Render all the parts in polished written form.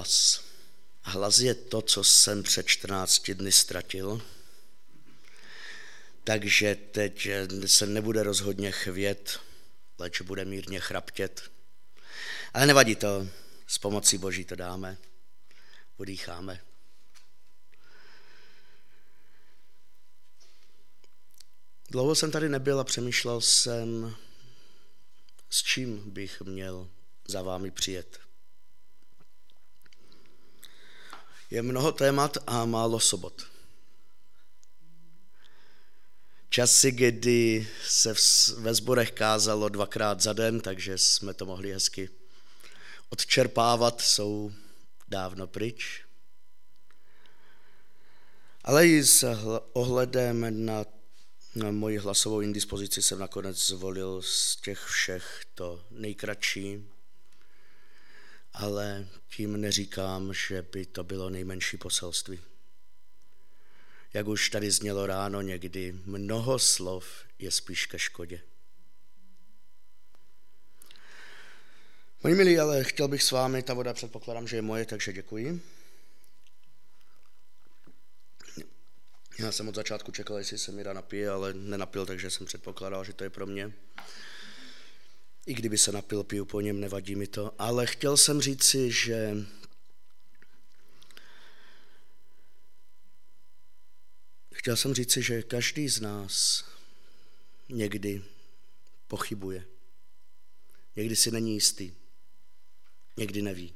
hlas. Hlas je to, co jsem před 14 dny ztratil, takže teď se nebude rozhodně chvět, leč bude mírně chraptět. Ale nevadí to, s pomocí Boží to dáme, udýcháme. Dlouho jsem tady nebyl a přemýšlel jsem, s čím bych měl za vámi přijet. Je mnoho témat a málo sobot. Časy, kdy se ve sborech kázalo 2krát za den, takže jsme to mohli hezky odčerpávat, jsou dávno pryč. Ale i s ohledem na moji hlasovou indispozici jsem nakonec zvolil z těch všech to nejkratší, ale tím neříkám, že by to bylo nejmenší poselství. Jak už tady znělo ráno, někdy mnoho slov je spíš ke škodě. Moji milí, ale chtěl bych s vámi, ta voda předpokládám, že je moje, takže děkuji. Já jsem od začátku čekal, jestli se Mira napije, ale nenapil, takže jsem předpokládal, že to je pro mě. I kdyby se napil, piju po něm, nevadí mi to. Ale chtěl jsem říci, že každý z nás někdy pochybuje. Někdy si není jistý. Někdy neví.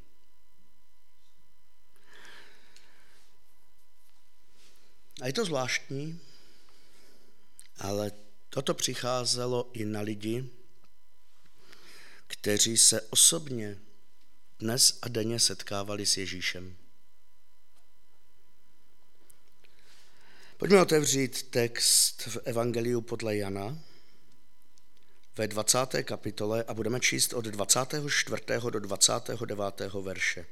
A je to zvláštní, ale toto přicházelo i na lidi, kteří se osobně dnes a denně setkávali s Ježíšem. Pojďme otevřít text v Evangeliu podle Jana ve 20. kapitole a budeme číst od 24. do 29. verše.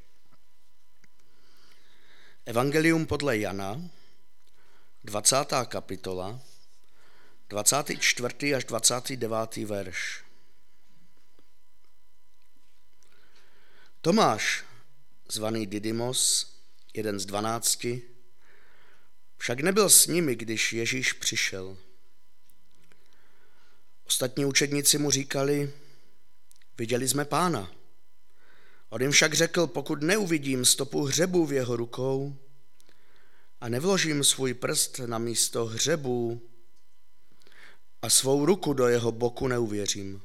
Evangelium podle Jana, 20. kapitola, 24. až 29. verš. Tomáš, zvaný Didymos, jeden z 12, však nebyl s nimi, když Ježíš přišel. Ostatní učedníci mu říkali, viděli jsme Pána. On jim však řekl, pokud neuvidím stopu hřebů v jeho rukou a nevložím svůj prst na místo hřebů a svou ruku do jeho boku, neuvěřím.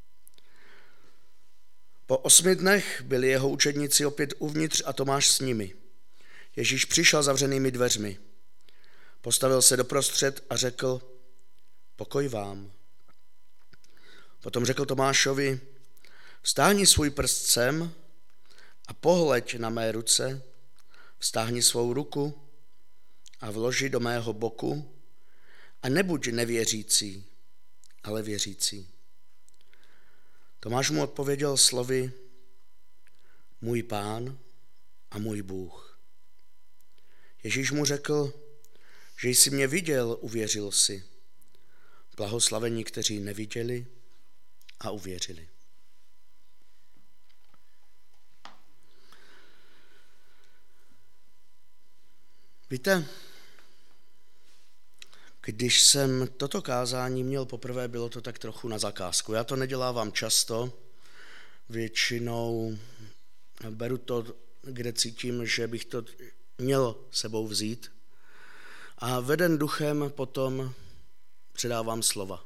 Po 8 dnech byli jeho učedníci opět uvnitř a Tomáš s nimi. Ježíš přišel zavřenými dveřmi. Postavil se doprostřed a řekl, pokoj vám. Potom řekl Tomášovi, vztáhni svůj prst sem a pohleď na mé ruce, vztáhni svou ruku a vloži do mého boku a nebuď nevěřící, ale věřící. Tomáš mu odpověděl slovy, můj Pán a můj Bůh. Ježíš mu řekl, že jsi mě viděl, uvěřil si. Blahoslavení, kteří neviděli a uvěřili. Víte, když jsem toto kázání měl poprvé, bylo to tak trochu na zakázku. Já to nedělávám často, většinou beru to, kde cítím, že bych to měl sebou vzít. A veden duchem potom předávám slova.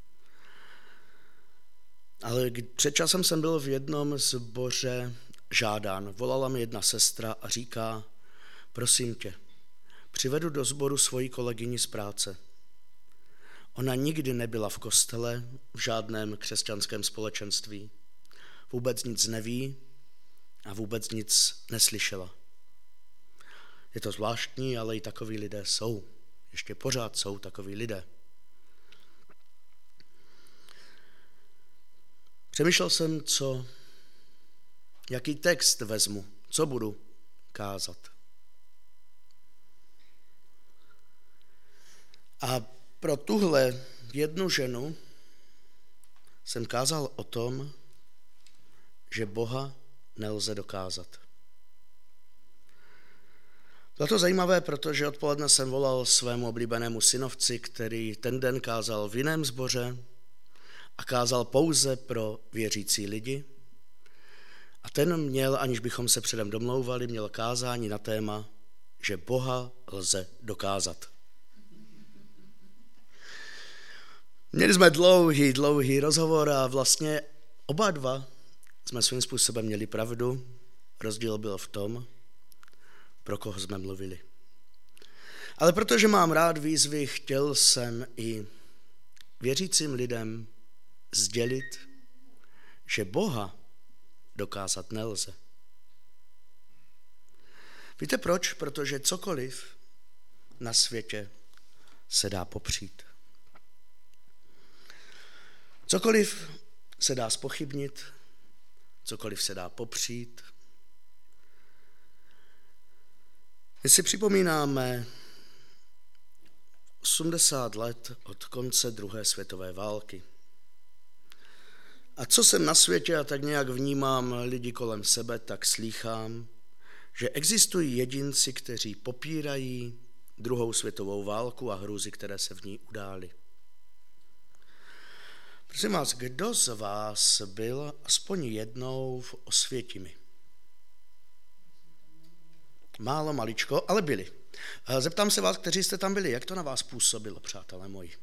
Ale před časem jsem byl v jednom sboře žádán. Volala mi jedna sestra a říká, prosím tě, přivedu do sboru svoji kolegyni z práce. Ona nikdy nebyla v kostele, v žádném křesťanském společenství. Vůbec nic neví a vůbec nic neslyšela. Je to zvláštní, ale i takoví lidé jsou. Ještě pořád jsou takoví lidé. Přemýšlel jsem, jaký text vezmu, co budu kázat. A pro tuhle jednu ženu jsem kázal o tom, že Boha nelze dokázat. Bylo to zajímavé, protože odpoledne jsem volal svému oblíbenému synovci, který ten den kázal v jiném sboře a kázal pouze pro věřící lidi. A ten měl, aniž bychom se předem domlouvali, měl kázání na téma, že Boha lze dokázat. Měli jsme dlouhý rozhovor a vlastně oba dva jsme svým způsobem měli pravdu. Rozdíl byl v tom, pro koho jsme mluvili. Ale protože mám rád výzvy, chtěl jsem i věřícím lidem sdělit, že Boha dokázat nelze. Víte proč? Protože cokoliv na světě se dá popřít. Cokoliv se dá zpochybnit, cokoliv se dá popřít. My si připomínáme 80 let od konce druhé světové války. A co jsem na světě a tak nějak vnímám lidi kolem sebe, tak slýchám, že existují jedinci, kteří popírají druhou světovou válku a hrůzy, které se v ní udály. Prosím vás, kdo z vás byl aspoň jednou v Osvětimi? Málo, maličko, ale byli. Zeptám se vás, kteří jste tam byli, jak to na vás působilo, přátelé moji?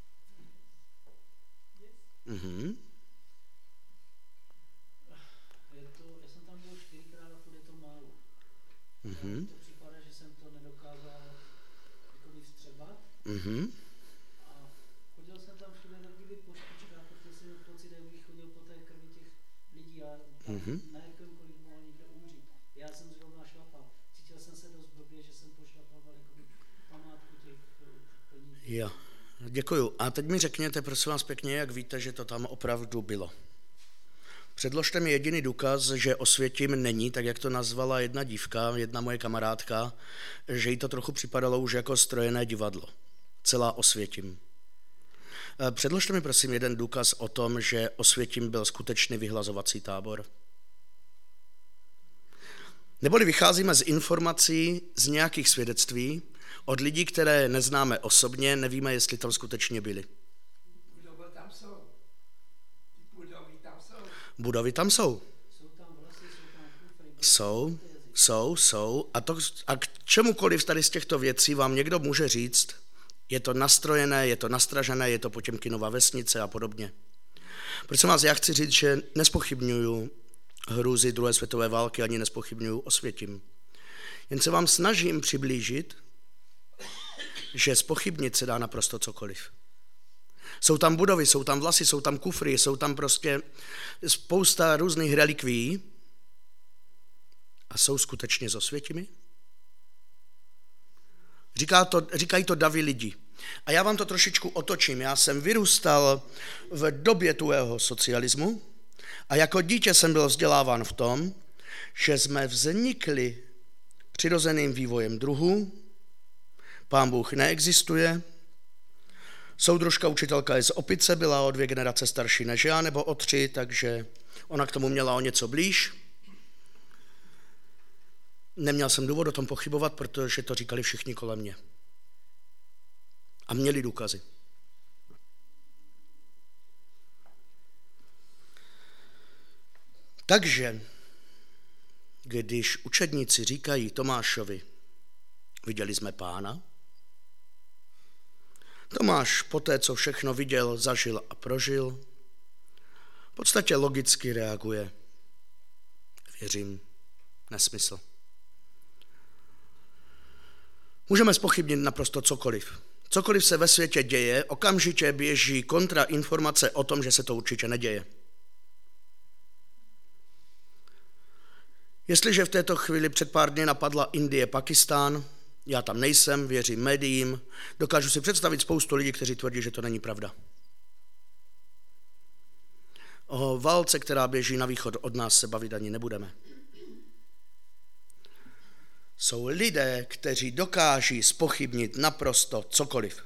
Já jsem tam byl 4krát a furt je to málo. To připadá, že jsem to nedokázal jakoby vstřebat. A chodil jsem tam všude takový po špičkách, protože jsem měl pocit, jak bych chodil po té krvi těch lidí a na jakémkoliv mohl někde umřít. Já jsem zrovna šlapal. Cítil jsem se dost blbě, že jsem pošlapoval jakoby památku těch plní. Jo, děkuju. A teď mi řekněte, prosím vás pěkně, jak víte, že to tam opravdu bylo. Předložte mi jediný důkaz, že Osvětim není, tak jak to nazvala jedna dívka, jedna moje kamarádka, že jí to trochu připadalo už jako strojené divadlo. Celá Osvětim. Předložte mi prosím jeden důkaz o tom, že Osvětim byl skutečný vyhlazovací tábor. Neboli vycházíme z informací, z nějakých svědectví od lidí, které neznáme osobně, nevíme, jestli tam skutečně byli. Budovy tam jsou. Jsou. A k čemukoliv tady z těchto věcí vám někdo může říct, je to nastrojené, je to nastražené, je to Potěmkinova vesnice a podobně. Proč vás já chci říct, že nespochybňuju hrůzy druhé světové války, ani nespochybňuju Osvětim. Jen se vám snažím přiblížit, že zpochybnit se dá naprosto cokoliv. Jsou tam budovy, jsou tam vlasy, jsou tam kufry, jsou tam prostě spousta různých relikví a jsou skutečně s Osvětimi? Říkají to davy lidí. A já vám to trošičku otočím. Já jsem vyrůstal v době tuhého socialismu a jako dítě jsem byl vzděláván v tom, že jsme vznikli přirozeným vývojem druhů, Pán Bůh neexistuje, soudružka učitelka je z Opice, byla o 2 generace starší než já, nebo o 3, takže ona k tomu měla o něco blíž. Neměl jsem důvod o tom pochybovat, protože to říkali všichni kolem mě. A měli důkazy. Takže, když učedníci říkají Tomášovi, viděli jsme Pána, Tomáš poté, co všechno viděl, zažil a prožil, v podstatě logicky reaguje. Věřím, nesmysl. Můžeme zpochybnit naprosto cokoliv. Cokoliv se ve světě děje, okamžitě běží kontrainformace o tom, že se to určitě neděje. Jestliže v této chvíli před pár dny napadla Indie, Pakistán, já tam nejsem, věřím médiím, dokážu si představit spoustu lidí, kteří tvrdí, že to není pravda. O válce, která běží na východ od nás, se bavit ani nebudeme. Jsou lidé, kteří dokáží zpochybnit naprosto cokoliv.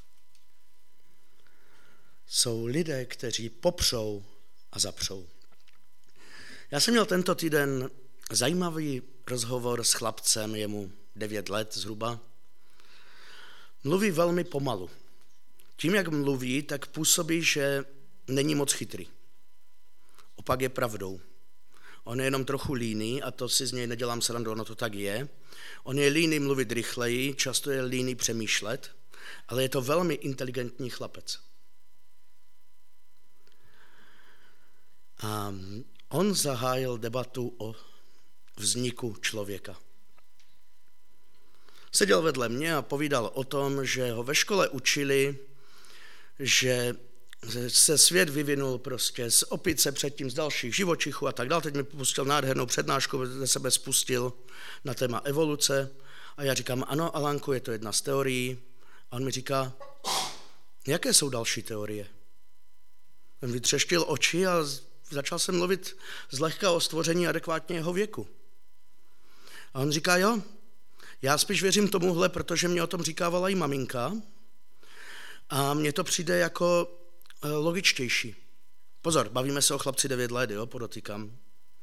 Jsou lidé, kteří popřou a zapřou. Já jsem měl tento týden zajímavý rozhovor s chlapcem, je mu 9 let zhruba. Mluví velmi pomalu. Tím, jak mluví, tak působí, že není moc chytrý. Opak je pravdou. On je jenom trochu líný a to si z něj nedělám srandu, ono to tak je. On je líný mluvit rychleji, často je líný přemýšlet, ale je to velmi inteligentní chlapec. A on zahájil debatu o vzniku člověka. Seděl vedle mě a povídal o tom, že ho ve škole učili, že se svět vyvinul prostě z opice, předtím z dalších živočichů a tak dále. Teď mi pustil nádhernou přednášku, ze sebe spustil na téma evoluce. A já říkám, ano, Alanku, je to jedna z teorií. A on mi říká, jaké jsou další teorie? On vytřeštil oči a začal jsem mluvit zlehka o stvoření adekvátně jeho věku. A on říká, jo, já spíš věřím tomuhle, protože mě o tom říkávala i maminka a mně to přijde jako logičtější. Pozor, bavíme se o chlapci 9 let, jo, podotýkám.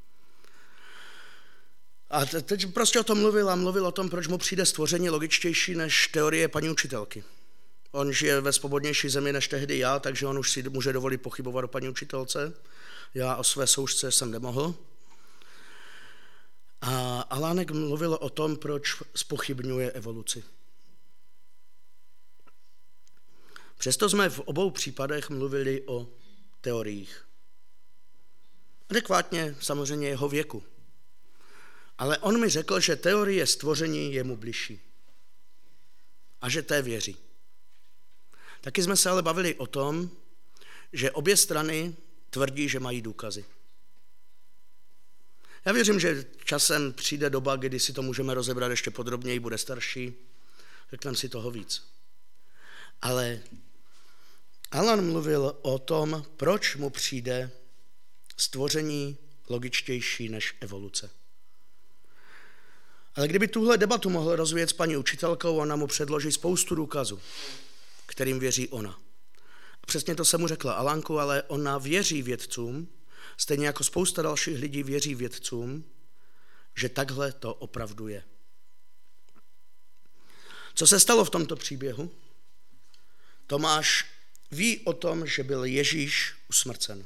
A teď prostě o tom mluvil o tom, proč mu přijde stvoření logičtější než teorie paní učitelky. On žije ve svobodnější zemi než tehdy já, takže on už si může dovolit pochybovat o paní učitelce. Já o své soušce jsem nemohl. A Alánek mluvil o tom, proč zpochybňuje evoluci. Přesto jsme v obou případech mluvili o teoriích. Adekvátně samozřejmě jeho věku. Ale on mi řekl, že teorie stvoření je mu bližší. A že té věří. Taky jsme se ale bavili o tom, že obě strany tvrdí, že mají důkazy. Já věřím, že časem přijde doba, kdy si to můžeme rozebrat ještě podrobněji, bude starší, řekneme si toho víc. Ale Alan mluvil o tom, proč mu přijde stvoření logičtější než evoluce. Ale kdyby tuhle debatu mohl rozvíjet s paní učitelkou, ona mu předloží spoustu důkazů, kterým věří ona. A přesně to jsem mu řekla, Alanku, ale ona věří vědcům, stejně jako spousta dalších lidí věří vědcům, že takhle to opravdu je. Co se stalo v tomto příběhu? Tomáš ví o tom, že byl Ježíš usmrcen.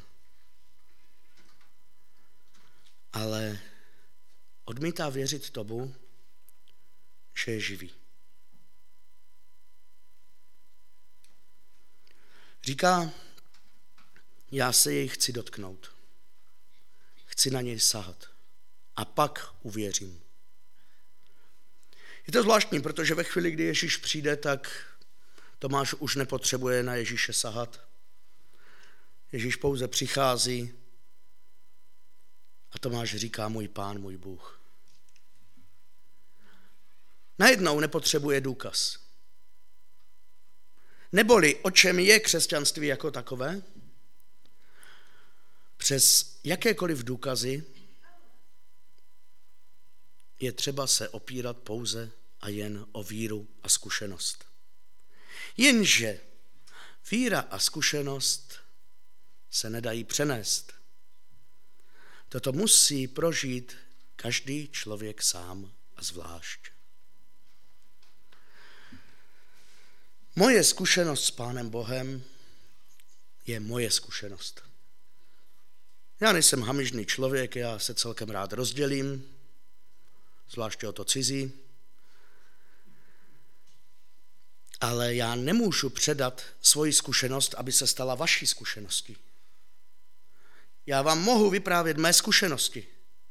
Ale odmítá věřit tomu, že je živý. Říká, já se jej chci dotknout. Chci na něj sahat. A pak uvěřím. Je to zvláštní, protože ve chvíli, kdy Ježíš přijde, tak Tomáš už nepotřebuje na Ježíše sahat. Ježíš pouze přichází a Tomáš říká, můj Pán, můj Bůh. Najednou nepotřebuje důkaz. Neboli o čem je křesťanství jako takové? Přes jakékoliv důkazy je třeba se opírat pouze a jen o víru a zkušenost. Jenže víra a zkušenost se nedají přenést. Toto musí prožít každý člověk sám a zvlášť. Moje zkušenost s Pánem Bohem je moje zkušenost. Já nejsem hamižný člověk, já se celkem rád rozdělím, zvláště o to cizí, ale já nemůžu předat svoji zkušenost, aby se stala vaší zkušeností. Já vám mohu vyprávět mé zkušenosti,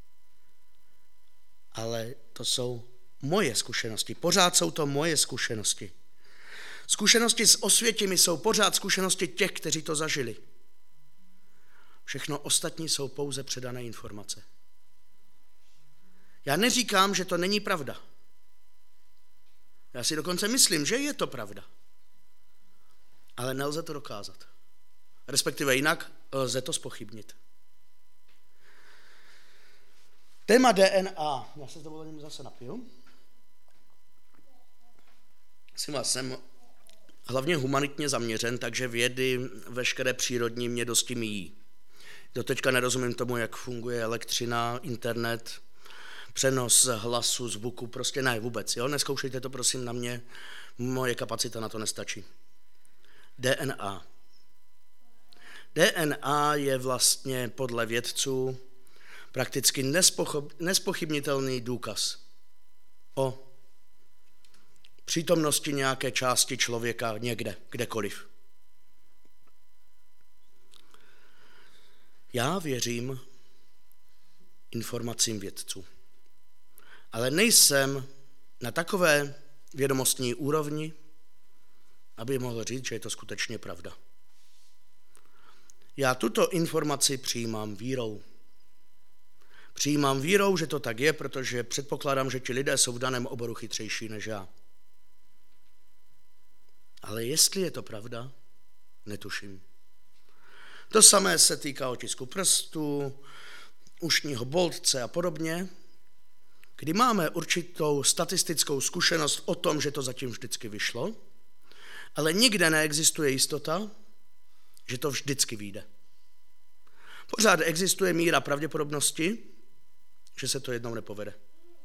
ale to jsou moje zkušenosti, pořád jsou to moje zkušenosti. Zkušenosti s osvětimi jsou pořád zkušenosti těch, kteří to zažili. Všechno ostatní jsou pouze předané informace. Já neříkám, že to není pravda. Já si dokonce myslím, že je to pravda. Ale nelze to dokázat. Respektive jinak lze to zpochybnit. Téma DNA. Já se s dovolením zase napiju. Jsem hlavně humanitně zaměřen, takže vědy veškeré přírodní mě dosti míjí. Doteďka nerozumím tomu, jak funguje elektřina, internet, přenos hlasu, zvuku, prostě ne vůbec. Jo? Neskoušejte to prosím na mě, moje kapacita na to nestačí. DNA. DNA je vlastně podle vědců prakticky nespochybnitelný důkaz o přítomnosti nějaké části člověka někde, kdekoliv. Já věřím informacím vědců, ale nejsem na takové vědomostní úrovni, aby mohl říct, že je to skutečně pravda. Já tuto informaci přijímám vírou. Přijímám vírou, že to tak je, protože předpokládám, že ti lidé jsou v daném oboru chytřejší než já. Ale jestli je to pravda, netuším. To samé se týká otisku prstů, ušního boltce a podobně, kdy máme určitou statistickou zkušenost o tom, že to zatím vždycky vyšlo, ale nikde neexistuje jistota, že to vždycky vyjde. Pořád existuje míra pravděpodobnosti, že se to jednou nepovede.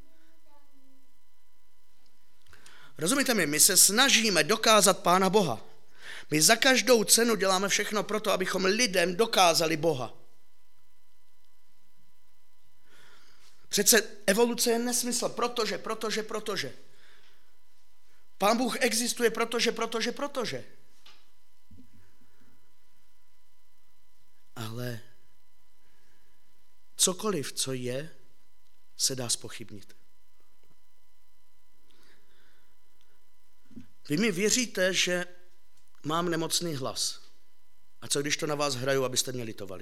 Rozumíte mi, my se snažíme dokázat Pána Boha. My za každou cenu děláme všechno proto, abychom lidem dokázali Boha. Přece evoluce je nesmysl, protože. Pán Bůh existuje, protože. Ale cokoliv, co je, se dá zpochybnit. Vy mi věříte, že mám nemocný hlas. A co když to na vás hraju, abyste mě litovali?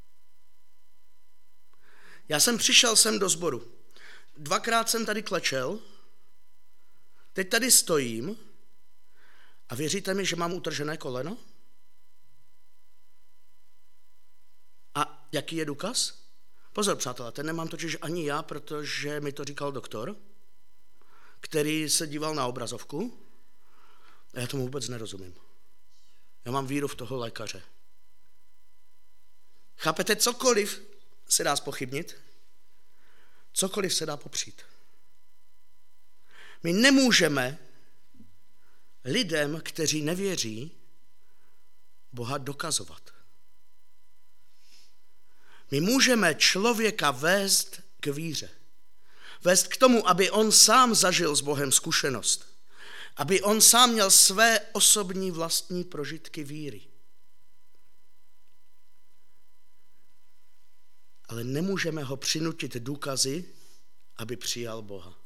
Já jsem přišel sem do sboru. 2krát jsem tady klečel, teď tady stojím a věříte mi, že mám utržené koleno? A jaký je důkaz? Pozor, přátelé, ten nemám totiž ani já, protože mi to říkal doktor, který se díval na obrazovku a já tomu vůbec nerozumím. Já mám víru v toho lékaře. Chápete, cokoliv se dá zpochybnit, cokoliv se dá popřít. My nemůžeme lidem, kteří nevěří, Boha dokazovat. My můžeme člověka vést k víře. Vést k tomu, aby on sám zažil s Bohem zkušenost. Aby on sám měl své osobní vlastní prožitky víry. Ale nemůžeme ho přinutit důkazy, aby přijal Boha.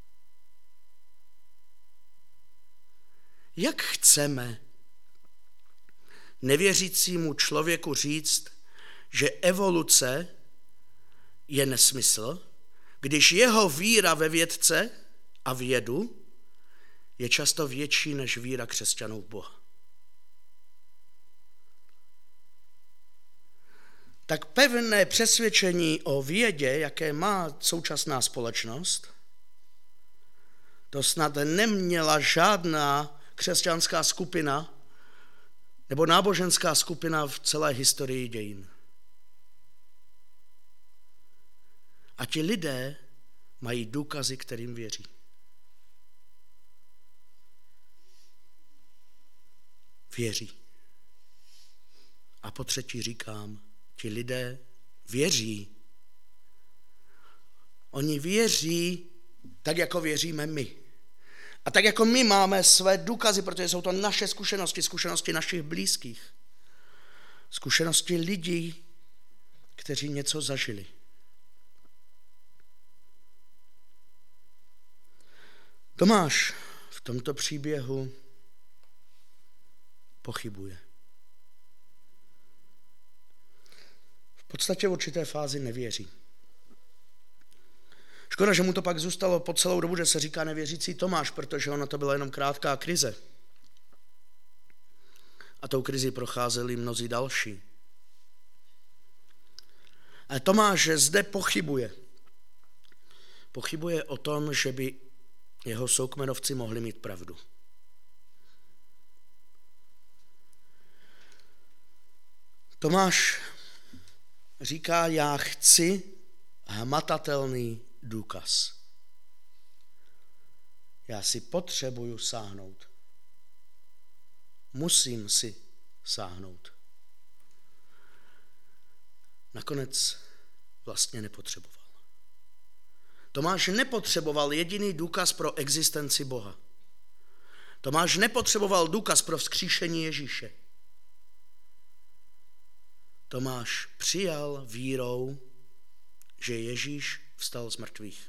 Jak chceme nevěřícímu člověku říct, že evoluce je nesmysl, když jeho víra ve vědce a vědu je často větší než víra křesťanů v Boha? Tak pevné přesvědčení o vědě, jaké má současná společnost, to snad neměla žádná křesťanská skupina nebo náboženská skupina v celé historii dějin. A ti lidé mají důkazy, kterým věří. Věří. A po třetí říkám, ti lidé věří. Oni věří tak, jako věříme my. A tak, jako my máme své důkazy, protože jsou to naše zkušenosti, zkušenosti našich blízkých, zkušenosti lidí, kteří něco zažili. Tomáš v tomto příběhu pochybuje. V podstatě v určité fázi nevěří. Škoda, že mu to pak zůstalo po celou dobu, že se říká nevěřící Tomáš, protože ona to byla jenom krátká krize. A tou krizi procházeli mnozí další. Ale Tomáš zde pochybuje. Pochybuje o tom, že by jeho soukmenovci mohli mít pravdu. Tomáš říká, já chci hmatatelný důkaz. Já si potřebuju sáhnout. Musím si sáhnout. Nakonec vlastně nepotřeboval. Tomáš nepotřeboval jediný důkaz pro existenci Boha. Tomáš nepotřeboval důkaz pro vzkříšení Ježíše. Tomáš přijal vírou, že Ježíš vstal z mrtvých.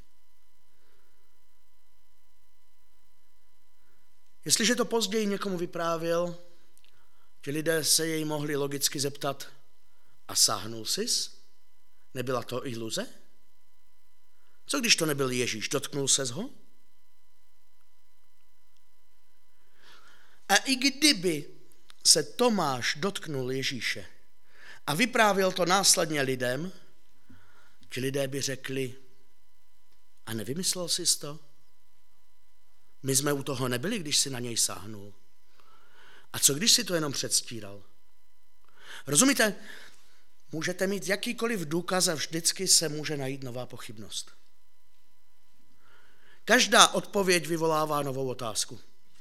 Jestliže to později někomu vyprávěl, ti lidé se jej mohli logicky zeptat, a sáhnul sis? Nebyla to iluze? Co když to nebyl Ježíš? Dotknul ses ho? A i kdyby se Tomáš dotknul Ježíše a vyprávěl to následně lidem, ti lidé by řekli, a nevymyslel jsi to? My jsme u toho nebyli, když si na něj sáhnul. A co když si to jenom předstíral? Rozumíte? Můžete mít jakýkoliv důkaz a vždycky se může najít nová pochybnost. Každá odpověď vyvolává novou otázku.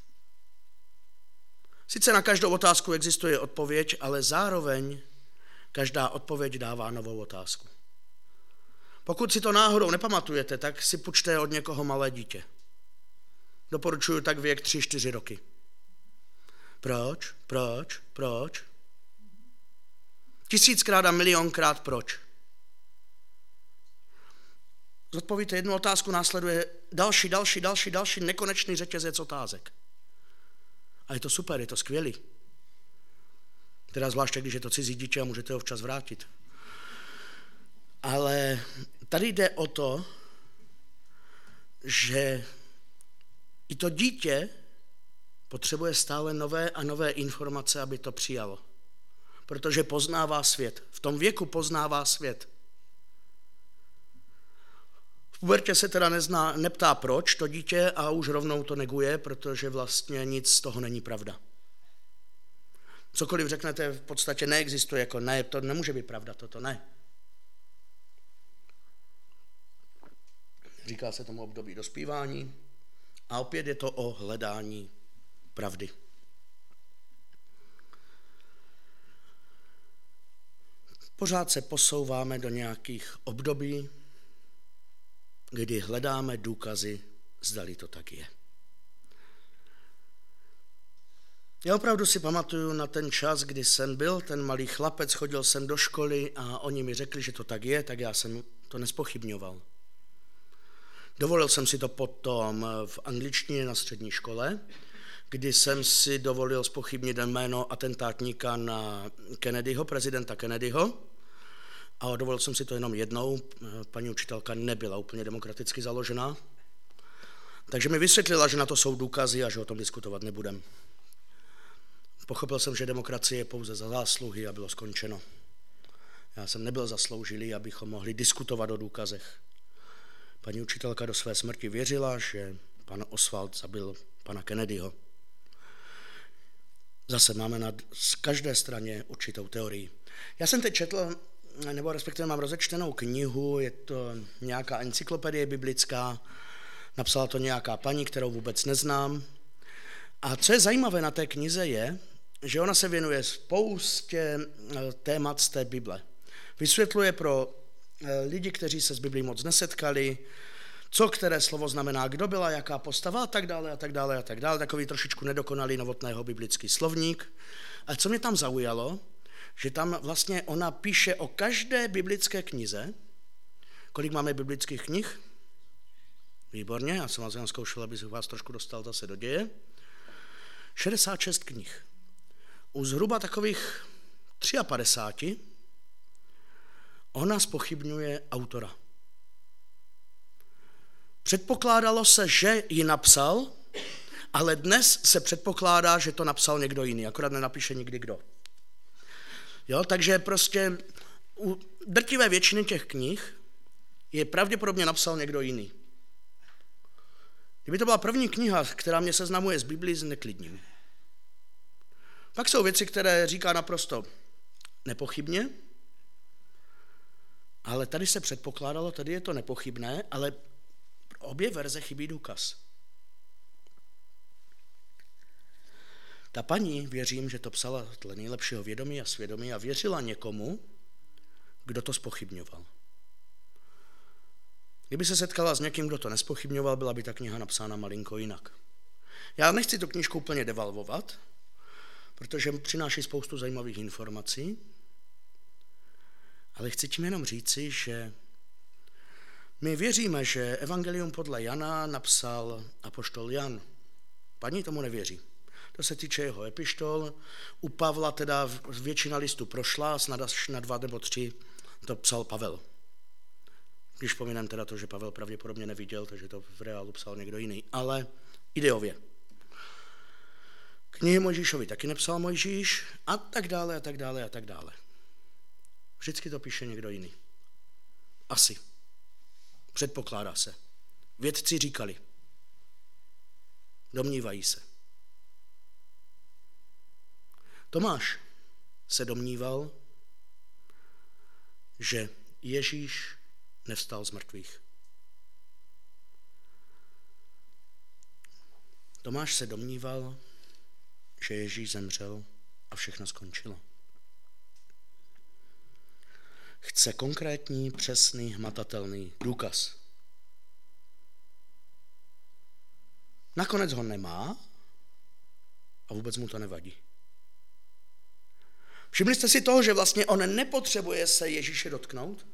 Sice na každou otázku existuje odpověď, ale zároveň každá odpověď dává novou otázku. Pokud si to náhodou nepamatujete, tak si půjčte od někoho malé dítě. Doporučuji tak věk 3-4 roky. Proč? 1000krát a milionkrát proč. Zodpovíte jednu otázku, následuje další, nekonečný řetězec otázek. A je to super, je to skvělý. Teda zvláště, když je to cizí dítě a můžete ho včas vrátit. Ale tady jde o to, že i to dítě potřebuje stále nové a nové informace, aby to přijalo. Protože poznává svět. V tom věku poznává svět. V pubertě se teda neptá proč to dítě a už rovnou to neguje, protože vlastně nic z toho není pravda. Cokoliv řeknete, v podstatě neexistuje, jako ne, to nemůže být pravda, toto ne. Říká se tomu období dospívání a opět je to o hledání pravdy. Pořád se posouváme do nějakých období, kdy hledáme důkazy, zdali to tak je. Já opravdu si pamatuju na ten čas, kdy jsem byl ten malý chlapec, chodil jsem do školy a oni mi řekli, že to tak je, tak já jsem to nezpochybňoval. Dovolil jsem si to potom v angličtině na střední škole, kdy jsem si dovolil zpochybnit jméno atentátníka na Kennedyho, prezidenta Kennedyho. A dovolil jsem si to jenom jednou, paní učitelka nebyla úplně demokraticky založená, takže mi vysvětlila, že na to jsou důkazy a že o tom diskutovat nebudem. Pochopil jsem, že demokracie je pouze za zásluhy a bylo skončeno. Já jsem nebyl zasloužilý, abychom mohli diskutovat o důkazech. Paní učitelka do své smrti věřila, že pan Oswald zabil pana Kennedyho. Zase máme na každé straně určitou teorii. Já jsem teď četl, nebo respektive mám rozečtenou knihu, je to nějaká encyklopedie biblická, napsala to nějaká paní, kterou vůbec neznám. A co je zajímavé na té knize je, že ona se věnuje spoustě témat z té Bible. Vysvětluje pro lidi, kteří se s Biblí moc nesetkali, co které slovo znamená, kdo byla, jaká postava a tak dále, takový trošičku nedokonalý novotného biblický slovník. A co mě tam zaujalo, že tam vlastně ona píše o každé biblické knize. Kolik máme biblických knih? Výborně, já jsem vás jen zkoušel, abych vás trošku dostal zase do děje. 66 knih. U zhruba takových 53 ona zpochybňuje autora. Předpokládalo se, že ji napsal, ale dnes se předpokládá, že to napsal někdo jiný, akorát nenapíše nikdy kdo. Jo, takže prostě u drtivé většiny těch knih je pravděpodobně napsal někdo jiný. Kdyby to byla první kniha, která mě seznamuje s Biblí, zneklidním. Pak jsou věci, které říká naprosto nepochybně Ale tady se předpokládalo, tady je to nepochybné, ale pro obě verze chybí důkaz. Ta paní, věřím, že to psala dle nejlepšího vědomí a svědomí a věřila někomu, kdo to zpochybňoval. Kdyby se setkala s někým, kdo to nespochybňoval, byla by ta kniha napsána malinko jinak. Já nechci tu knížku úplně devalvovat, protože přináší spoustu zajímavých informací, ale chci tím jenom říci, že my věříme, že Evangelium podle Jana napsal apoštol Jan. Paní tomu nevěří. To se týče jeho epištol. U Pavla teda většina listů prošla, snad až na 2 nebo 3 to psal Pavel. Když pomínám teda to, že Pavel pravděpodobně neviděl, takže to v reálu psal někdo jiný, ale ideově. Knihy Mojžíšovi taky nepsal Mojžíš a tak dále, a tak dále, a tak dále. Vždycky to píše někdo jiný. Asi. Předpokládá se. Vědci říkali. Domnívají se. Tomáš se domníval, že Ježíš nevstal z mrtvých. Tomáš se domníval, že Ježíš zemřel a všechno skončilo. Chce konkrétní, přesný, hmatatelný důkaz. Nakonec ho nemá a vůbec mu to nevadí. Všimli jste si toho, že vlastně on nepotřebuje se Ježíše dotknout?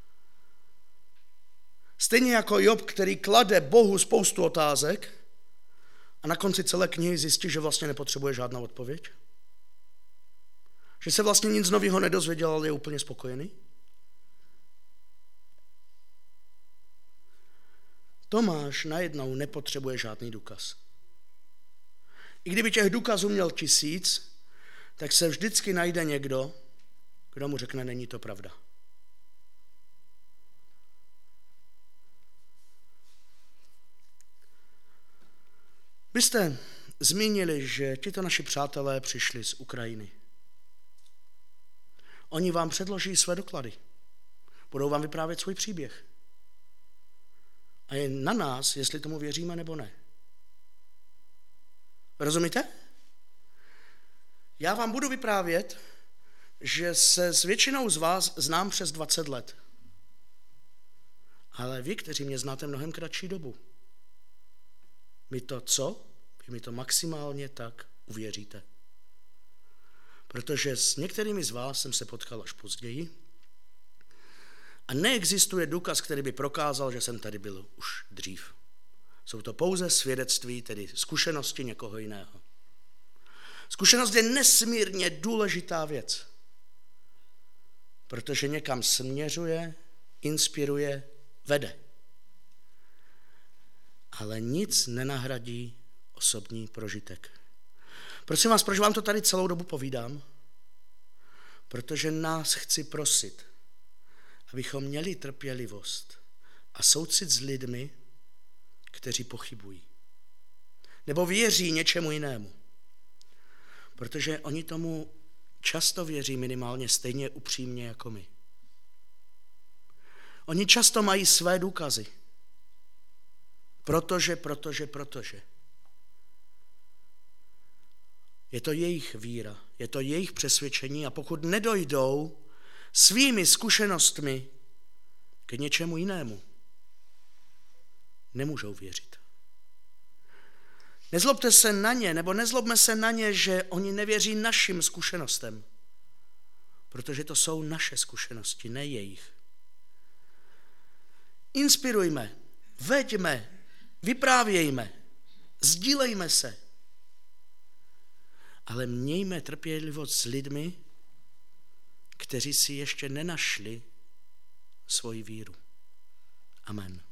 Stejně jako Job, který klade Bohu spoustu otázek a na konci celé knihy zjistí, že vlastně nepotřebuje žádnou odpověď? Že se vlastně nic nového nedozvěděl, ale je úplně spokojený? Tomáš najednou nepotřebuje žádný důkaz. I kdyby těch důkazů měl 1000, tak se vždycky najde někdo, kdo mu řekne, není to pravda. Vy jste zmínili, že tito naši přátelé přišli z Ukrajiny. Oni vám předloží své doklady. Budou vám vyprávět svůj příběh. A je na nás, jestli tomu věříme nebo ne. Rozumíte? Já vám budu vyprávět, že se s většinou z vás znám přes 20 let. Ale vy, kteří mě znáte mnohem kratší dobu, vy mi to maximálně tak uvěříte. Protože s některými z vás jsem se potkal až později a neexistuje důkaz, který by prokázal, že jsem tady byl už dřív. Jsou to pouze svědectví, tedy zkušenosti někoho jiného. Zkušenost je nesmírně důležitá věc, protože někam směřuje, inspiruje, vede. Ale nic nenahradí osobní prožitek. Prosím vás, proč vám to tady celou dobu povídám? Protože nás chci prosit, abychom měli trpělivost a soucit s lidmi, kteří pochybují. Nebo věří něčemu jinému. Protože oni tomu často věří minimálně stejně upřímně jako my. Oni často mají své důkazy. Protože. Je to jejich víra, je to jejich přesvědčení a pokud nedojdou svými zkušenostmi k něčemu jinému, nemůžou věřit. Nezlobte se na ně, nebo nezlobme se na ně, že oni nevěří našim zkušenostem, protože to jsou naše zkušenosti, ne jejich. Inspirujme, veďme, vyprávějme, sdílejme se, ale mějme trpělivost s lidmi, kteří si ještě nenašli svoji víru. Amen.